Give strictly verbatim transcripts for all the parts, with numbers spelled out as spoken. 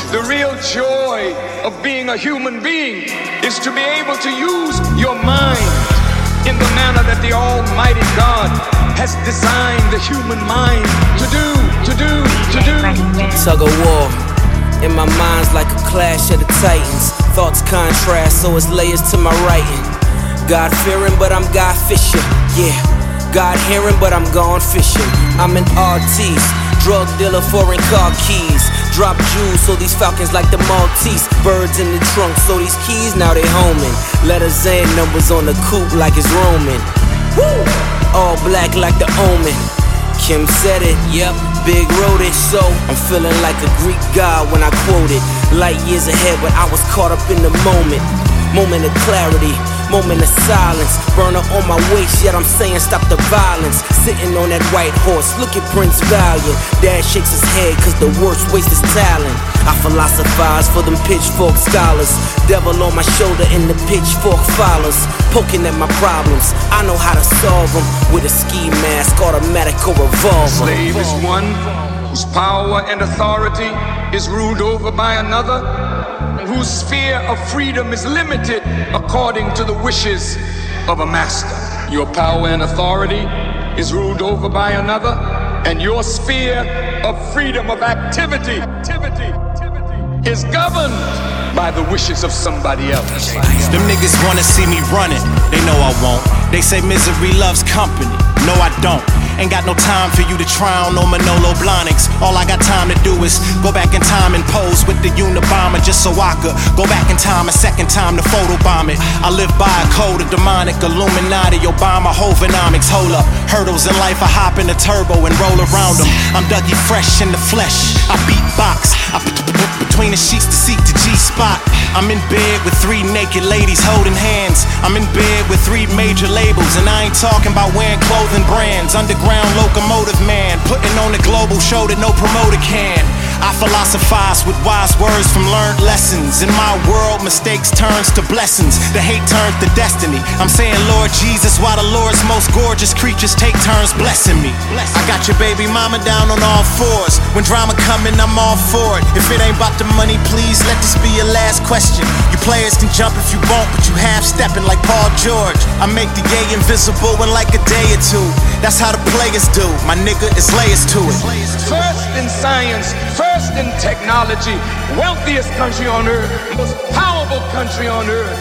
The real joy of being a human being is to be able to use your mind in the manner that the Almighty God has designed the human mind to do, to do, to do. Tug of war. In my mind's like a clash of the titans. Thoughts contrast, so it's layers to my writing. God fearing, but I'm God Fisher. Yeah, God hearing, but I'm gone fishing. I'm an artiste, drug dealer, foreign car keys. Drop jewels, so these falcons like the Maltese. Birds in the trunk, so these keys now they homing. Letters and numbers on the coupe like it's Roman. Woo! All black like the Omen. Kim said it, yep, Big wrote it, so I'm feeling like a Greek god when I quote it. Light years ahead, but I was caught up in the moment. Moment of clarity, moment of silence. Burner on my waist, yet I'm saying stop the violence. Sitting on that white horse, look at Prince Valiant. Dad shakes his head cause the worst waste is talent. I philosophize for them pitchfork scholars. Devil on my shoulder and the pitchfork follows. Poking at my problems, I know how to solve them. With a ski mask, automatic or revolver. Slave is one whose power and authority is ruled over by another, whose sphere of freedom is limited according to the wishes of a master. Your power and authority is ruled over by another, and your sphere of freedom of activity, activity, activity is governed by the wishes of somebody else. Them niggas wanna see me running, they know I won't. They say misery loves company, no I don't. Ain't got no time for you to try on no Manolo Blahniks. All I got time to do is go back in time and pose with the Unabomber just so I could go back in time a second time to photobomb it. I live by a code of demonic Illuminati, Obama, Hovenomics. Hold up, hurdles in life, I hop in the turbo and roll around them. I'm Dougie Fresh in the flesh, I beatbox. I put between the sheets to seek the G-spot. I'm in bed with three naked ladies holding hands. I'm in bed with three major labels, and I ain't talking about wearing clothing brands. Underground locomotive man, putting on a global show that no promoter can. I philosophize with wise words from learned lessons. In my world, mistakes turns to blessings. The hate turns to destiny. I'm saying Lord Jesus, while the Lord's most gorgeous creatures take turns blessing me. I got your baby mama down on all fours. When drama coming, I'm all for it. If it ain't about the money, please let this be your last question. You players can jump if you want, but you half stepping like Paul George. I make the gay invisible in like a day or two. That's how the players do. My nigga, it's layers to it. First in science, first in technology, wealthiest country on earth, most powerful country on earth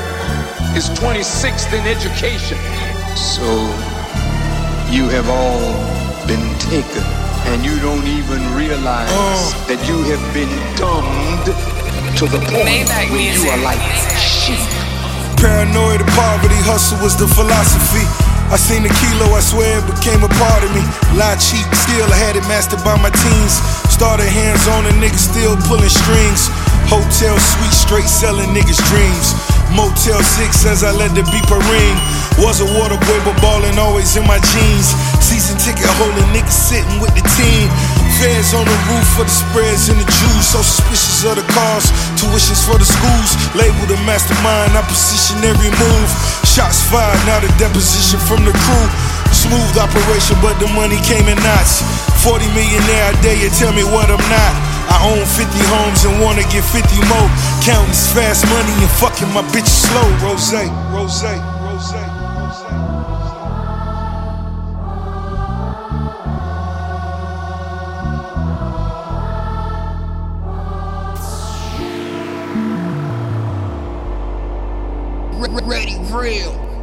is twenty-sixth in education. So you have all been taken, and you don't even realize uh. that you have been dumbed to the point where you are like sheep. Paranoid of poverty, hustle was the philosophy. I seen the kilo, I swear it became a part of me. Lie cheap, still I had it mastered by my teens. Started hands on a nigga still pulling strings. Hotel suite straight selling niggas dreams. Motel six as I let the beeper ring. Was a water boy but ballin' always in my jeans. Season ticket holding niggas sitting with the team. Feds on the roof for the spreads and the Jews. So suspicious of the cars, tuitions for the schools. Label the mastermind, I position every move. Shots fired, now the deposition from the crew. Smooth operation, but the money came in knots. Forty millionaire a day, you tell me what I'm not. I own fifty homes and wanna get fifty more. Counting this fast money and fucking my bitch slow. Rose, Rose, Rose, Rose. Ready, real.